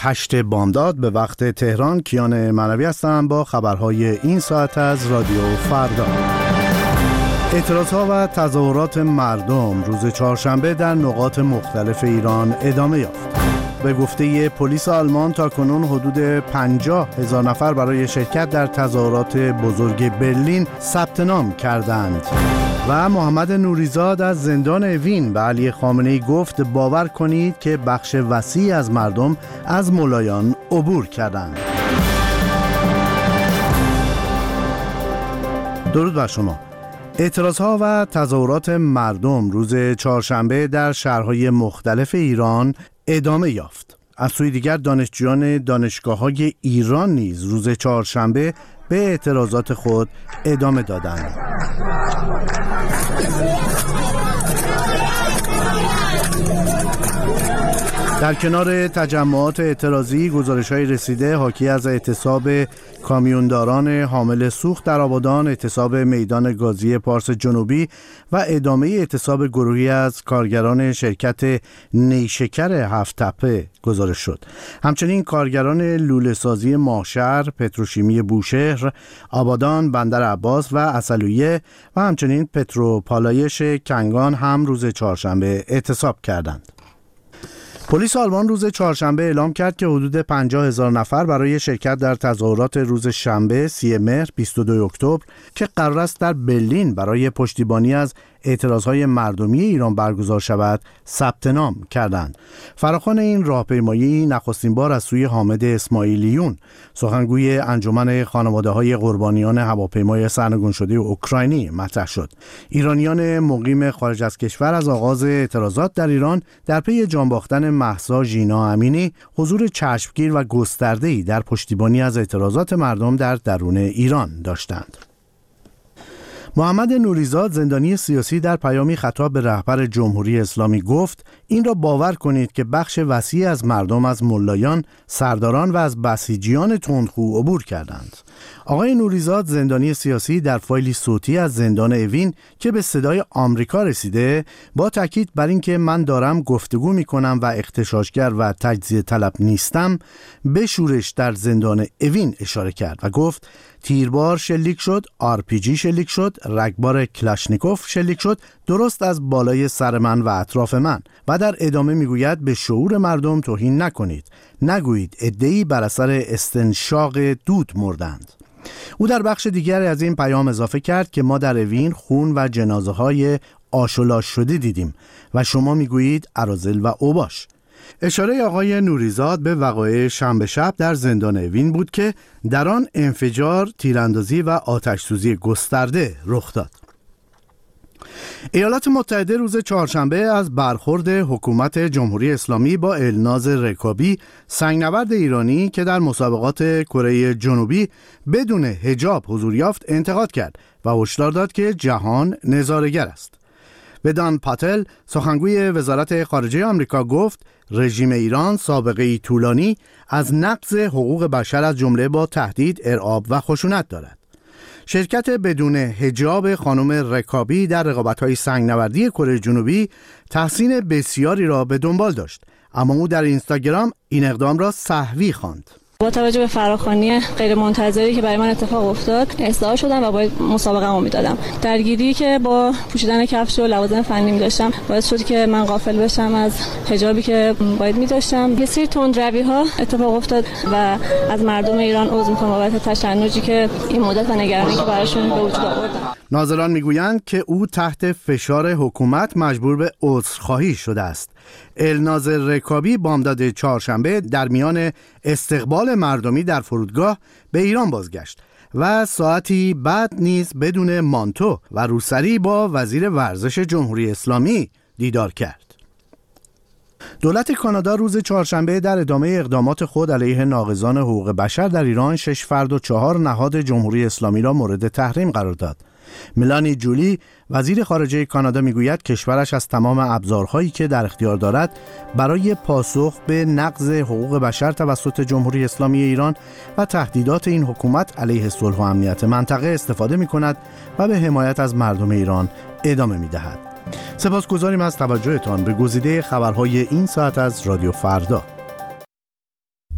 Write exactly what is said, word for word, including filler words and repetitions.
هشت بامداد به وقت تهران. کیان منوی هستم با خبرهای این ساعت از رادیو فردا. اعتراضها و تظاهرات مردم روز چهارشنبه در نقاط مختلف ایران ادامه یافت. به گفته پلیس آلمان تاکنون حدود پنجاه هزار نفر برای شرکت در تظاهرات بزرگ برلین ثبت نام کردند. و محمد نوریزاد از زندان اوین به علی خامنه‌ای گفت باور کنید که بخش وسیعی از مردم از ملایان عبور کردند. درود بر شما. اعتراضها و تظاهرات مردم روز چهارشنبه در شهرهای مختلف ایران ادامه یافت. از سوی دیگر دانشجویان دانشگاه‌های ایران نیز روز چهارشنبه به اعتراضات خود ادامه دادند. در کنار تجمعات اعتراضی، گزارش‌های رسیده حاکی از اعتصاب کامیونداران حامل سوخت در آبادان، اعتصاب میدان گازی پارس جنوبی و ادامه اعتصاب گروهی از کارگران شرکت نیشکر هفت تپه گزارش شد. همچنین کارگران لوله‌سازی ماهشهر، پتروشیمی بوشهر، آبادان، بندر عباس و عسلویه و همچنین پتروپالایش کنگان هم روز چهارشنبه اعتصاب کردند. پلیس آلمان روز چهارشنبه اعلام کرد که حدود پنجاه هزار نفر برای شرکت در تظاهرات روز شنبه سی مهر بیست و دو اکتبر که قرار است در برلین برای پشتیبانی از اعتراضهای مردمی ایران برگزار شود ثبت نام کردند. فراخوان این راهپیمایی نخستین بار از سوی حامد اسماعیلیون، سخنگوی انجمن خانواده‌های قربانیان هواپیمای سرنگون شده اوکراینی مطرح شد. ایرانیان مقیم خارج از کشور از آغاز اعتراضات در ایران در پی جان باختن مهسا ژینا امینی حضور چشمگیر و گسترده‌ای در پشتیبانی از اعتراضات مردم در درون ایران داشتند. محمد نوریزاد زندانی سیاسی در پیامی خطاب به رهبر جمهوری اسلامی گفت این را باور کنید که بخش وسیعی از مردم از ملایان، سرداران و از بسیجیان تندخو عبور کردند. آقای نوریزاد زندانی سیاسی در فایلی صوتی از زندان اوین که به صدای آمریکا رسیده با تاکید بر اینکه من دارم گفتگو میکنم و اغتشاشگر و تجزیه طلب نیستم به شورش در زندان اوین اشاره کرد و گفت تیربار شلیک شد، آر پی جی شلیک شد، رگبار کلاشنیکوف شلیک شد درست از بالای سر من و اطراف من و در ادامه میگوید به شعور مردم توهین نکنید، نگویید عده‌ای بر اثر استنشاق دود مردند. او در بخش دیگری از این پیام اضافه کرد که ما در اوین خون و جنازه های آشولاش شده دیدیم و شما میگویید اراذل و اوباش. اشاره آقای نوریزاد به وقایع شنبه شب در زندان اوین بود که در آن انفجار، تیراندازی و آتش‌سوزی گسترده رخ داد. ایالات متحده روز چهارشنبه از برخورد حکومت جمهوری اسلامی با الناز رکابی، سنگنورد ایرانی که در مسابقات کره جنوبی بدون حجاب حضور یافت، انتقاد کرد و هشدار داد که جهان نظاره‌گر است. ودان پاتل سخنگوی وزارت خارجه آمریکا گفت رژیم ایران سابقه‌ای طولانی از نقض حقوق بشر از جمله با تهدید، ارعاب و خشونت دارد. شرکت بدون حجاب خانم رکابی در رقابت‌های سنگنوردی کره جنوبی تحسین بسیاری را به دنبال داشت، اما او در اینستاگرام این اقدام را سهوی خواند. با توجه به فراخوانی غیر منتظری که برای من اتفاق افتاد اصلاح شدم و باید مسابقه‌مو میدادم. درگیری که با پوشیدن کفش و لوازم فنی می‌داشتم باعث شد که من غافل بشم از حجابی که باید می‌داشتم. یه سری تندروی‌ها اتفاق افتاد و از مردم ایران عذر می‌خوام بابت تشنجی که این مدت و نگرانی که براشون به وجود آوردم. ناظران میگویند که او تحت فشار حکومت مجبور به عذرخواهی شده است. الناز رکابی بامداد چهارشنبه در میان استقبال مردمی در فرودگاه به ایران بازگشت و ساعتی بعد نیز بدون مانتو و روسری با وزیر ورزش جمهوری اسلامی دیدار کرد. دولت کانادا روز چهارشنبه در ادامه اقدامات خود علیه ناقضان حقوق بشر در ایران شش فرد و چهار نهاد جمهوری اسلامی را مورد تحریم قرار داد. ملانی جولی وزیر خارجه کانادا میگوید کشورش از تمام ابزارهایی که در اختیار دارد برای پاسخ به نقض حقوق بشر توسط جمهوری اسلامی ایران و تهدیدات این حکومت علیه صلح و امنیت منطقه استفاده می‌کند و به حمایت از مردم ایران ادامه می‌دهد. سپاسگزاریم از توجهتان به گزیده خبرهای این ساعت از رادیو فردا.